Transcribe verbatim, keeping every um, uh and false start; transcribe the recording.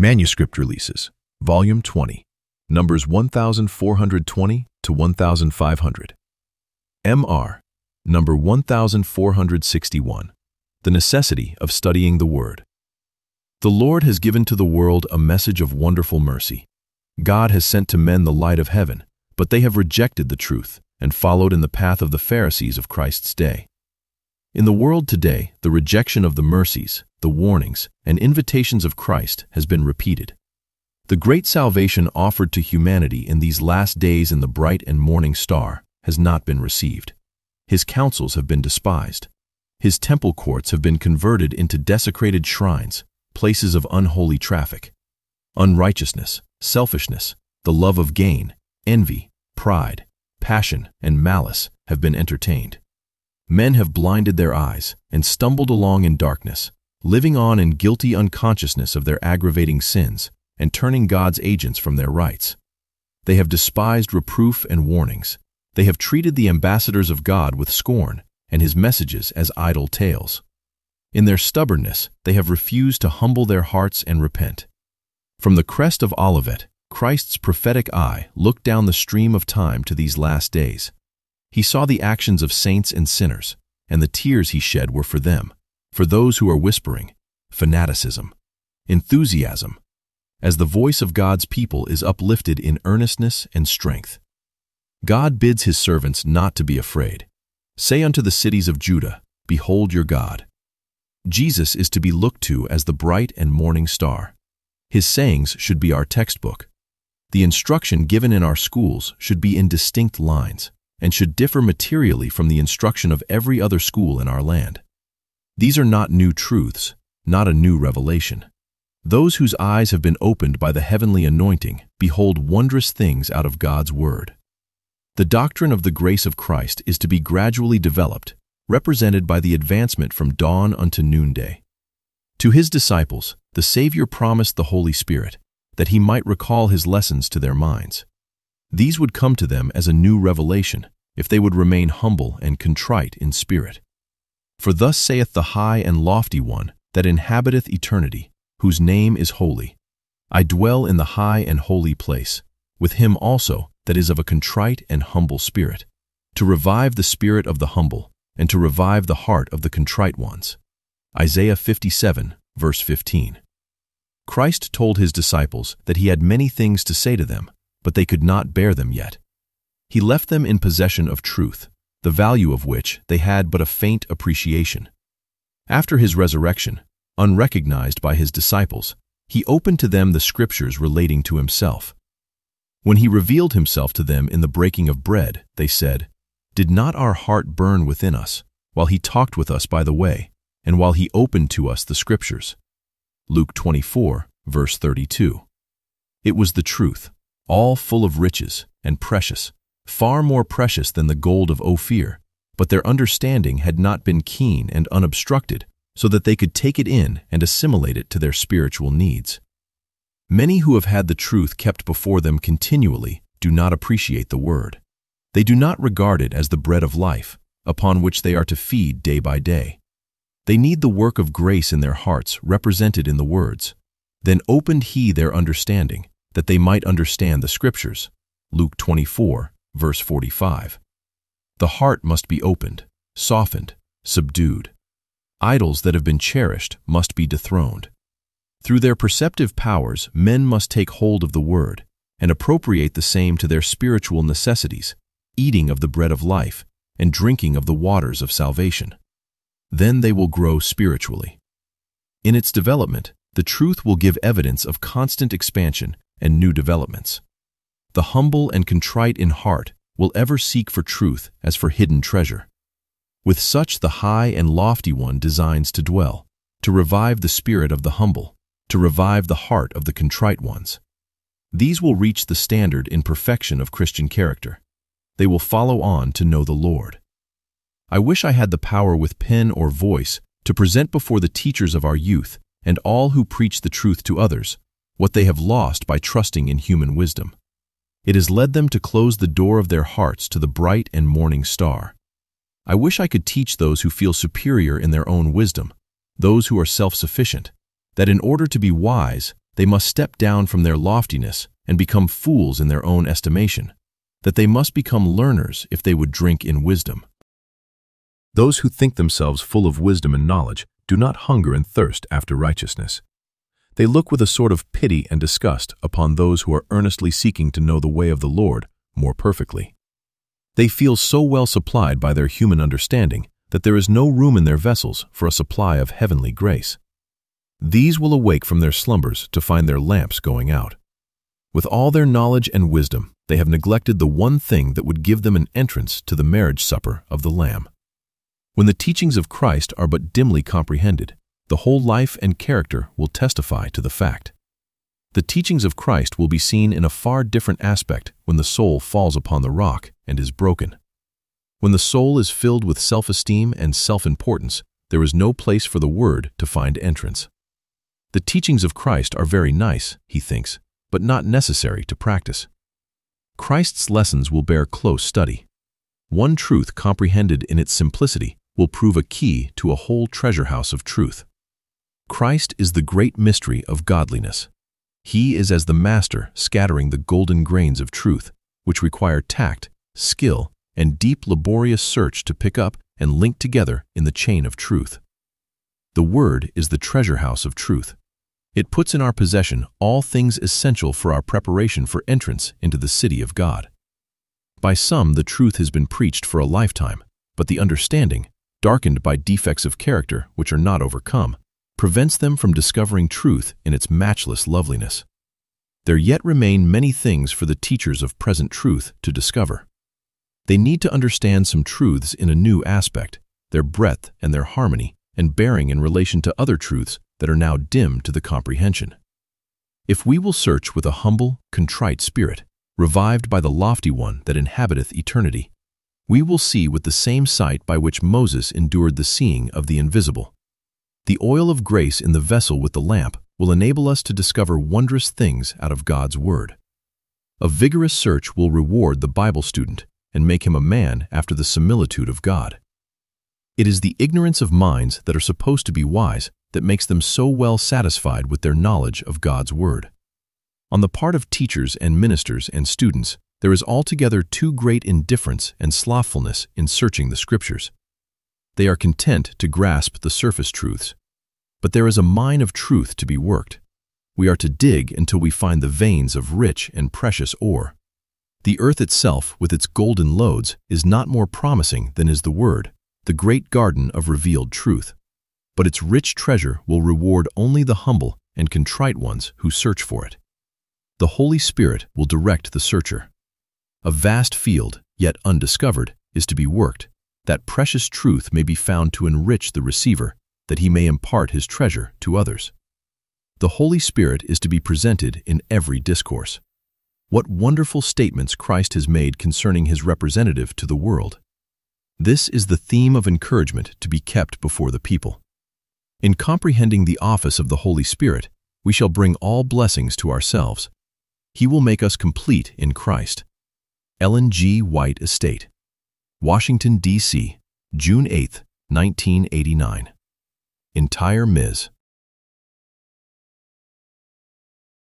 Manuscript Releases, Volume twenty, numbers one thousand four hundred twenty to one thousand five hundred. M R, number one thousand four hundred sixty-one, The Necessity of Studying the Word. The Lord has given to the world a message of wonderful mercy. God has sent to men the light of heaven, but they have rejected the truth and followed in the path of the Pharisees of Christ's day. In the world today, the rejection of the mercies, the warnings, and invitations of Christ has been repeated. The great salvation offered to humanity in these last days in the bright and morning star has not been received. His counsels have been despised. His temple courts have been converted into desecrated shrines, places of unholy traffic. Unrighteousness, selfishness, the love of gain, envy, pride, passion, and malice have been entertained. Men have blinded their eyes and stumbled along in darkness, living on in guilty unconsciousness of their aggravating sins and turning God's agents from their rights. They have despised reproof and warnings. They have treated the ambassadors of God with scorn and his messages as idle tales. In their stubbornness, they have refused to humble their hearts and repent. From the crest of Olivet, Christ's prophetic eye looked down the stream of time to these last days. He saw the actions of saints and sinners, and the tears he shed were for them, for those who are whispering, fanaticism, enthusiasm, as the voice of God's people is uplifted in earnestness and strength. God bids his servants not to be afraid. Say unto the cities of Judah, Behold your God. Jesus is to be looked to as the bright and morning star. His sayings should be our textbook. The instruction given in our schools should be in distinct lines and should differ materially from the instruction of every other school in our land. These are not new truths, not a new revelation. Those whose eyes have been opened by the heavenly anointing behold wondrous things out of God's word. The doctrine of the grace of Christ is to be gradually developed, represented by the advancement from dawn unto noonday. To his disciples, the Savior promised the Holy Spirit, that he might recall his lessons to their minds. These would come to them as a new revelation, if they would remain humble and contrite in spirit. For thus saith the high and lofty one that inhabiteth eternity, whose name is holy. I dwell in the high and holy place, with him also that is of a contrite and humble spirit, to revive the spirit of the humble, and to revive the heart of the contrite ones. Isaiah fifty-seven, verse fifteen. Christ told his disciples that he had many things to say to them, but they could not bear them yet. He left them in possession of truth, the value of which they had but a faint appreciation. After his resurrection, unrecognized by his disciples, he opened to them the scriptures relating to himself. When he revealed himself to them in the breaking of bread, they said, Did not our heart burn within us, while he talked with us by the way, and while he opened to us the scriptures? Luke twenty-four, verse thirty-two. It was the truth, all full of riches and precious, far more precious than the gold of Ophir, but their understanding had not been keen and unobstructed, so that they could take it in and assimilate it to their spiritual needs. Many who have had the truth kept before them continually do not appreciate the word. They do not regard it as the bread of life, upon which they are to feed day by day. They need the work of grace in their hearts represented in the words. Then opened he their understanding, that they might understand the scriptures. Luke twenty-four, verse forty-five. The heart must be opened, softened, subdued. Idols that have been cherished must be dethroned. Through their perceptive powers, men must take hold of the word and appropriate the same to their spiritual necessities, eating of the bread of life and drinking of the waters of salvation. Then they will grow spiritually. In its development, the truth will give evidence of constant expansion and new developments. The humble and contrite in heart will ever seek for truth as for hidden treasure. With such the high and lofty one designs to dwell, to revive the spirit of the humble, to revive the heart of the contrite ones. These will reach the standard in perfection of Christian character. They will follow on to know the Lord. I wish I had the power with pen or voice to present before the teachers of our youth and all who preach the truth to others what they have lost by trusting in human wisdom. It has led them to close the door of their hearts to the bright and morning star. I wish I could teach those who feel superior in their own wisdom, those who are self-sufficient, that in order to be wise, they must step down from their loftiness and become fools in their own estimation, that they must become learners if they would drink in wisdom. Those who think themselves full of wisdom and knowledge do not hunger and thirst after righteousness. They look with a sort of pity and disgust upon those who are earnestly seeking to know the way of the Lord more perfectly. They feel so well supplied by their human understanding that there is no room in their vessels for a supply of heavenly grace. These will awake from their slumbers to find their lamps going out. With all their knowledge and wisdom, they have neglected the one thing that would give them an entrance to the marriage supper of the Lamb. When the teachings of Christ are but dimly comprehended, the whole life and character will testify to the fact. The teachings of Christ will be seen in a far different aspect when the soul falls upon the rock and is broken. When the soul is filled with self-esteem and self-importance, there is no place for the Word to find entrance. The teachings of Christ are very nice, he thinks, but not necessary to practice. Christ's lessons will bear close study. One truth comprehended in its simplicity will prove a key to a whole treasure house of truth. Christ is the great mystery of godliness. He is as the master scattering the golden grains of truth, which require tact, skill, and deep laborious search to pick up and link together in the chain of truth. The Word is the treasure house of truth. It puts in our possession all things essential for our preparation for entrance into the city of God. By some the truth has been preached for a lifetime, but the understanding, darkened by defects of character which are not overcome, prevents them from discovering truth in its matchless loveliness. There yet remain many things for the teachers of present truth to discover. They need to understand some truths in a new aspect, their breadth and their harmony, and bearing in relation to other truths that are now dim to the comprehension. If we will search with a humble, contrite spirit, revived by the lofty one that inhabiteth eternity, we will see with the same sight by which Moses endured the seeing of the invisible. The oil of grace in the vessel with the lamp will enable us to discover wondrous things out of God's Word. A vigorous search will reward the Bible student and make him a man after the similitude of God. It is the ignorance of minds that are supposed to be wise that makes them so well satisfied with their knowledge of God's Word. On the part of teachers and ministers and students, there is altogether too great indifference and slothfulness in searching the Scriptures. They are content to grasp the surface truths. But there is a mine of truth to be worked. We are to dig until we find the veins of rich and precious ore. The earth itself, with its golden lodes, is not more promising than is the Word, the great garden of revealed truth. But its rich treasure will reward only the humble and contrite ones who search for it. The Holy Spirit will direct the searcher. A vast field, yet undiscovered, is to be worked, that precious truth may be found to enrich the receiver, that he may impart his treasure to others. The Holy Spirit is to be presented in every discourse. What wonderful statements Christ has made concerning his representative to the world. This is the theme of encouragement to be kept before the people. In comprehending the office of the Holy Spirit, we shall bring all blessings to ourselves. He will make us complete in Christ. Ellen G. White Estate, Washington, D C, June eighth, nineteen eighty-nine. Entire Miz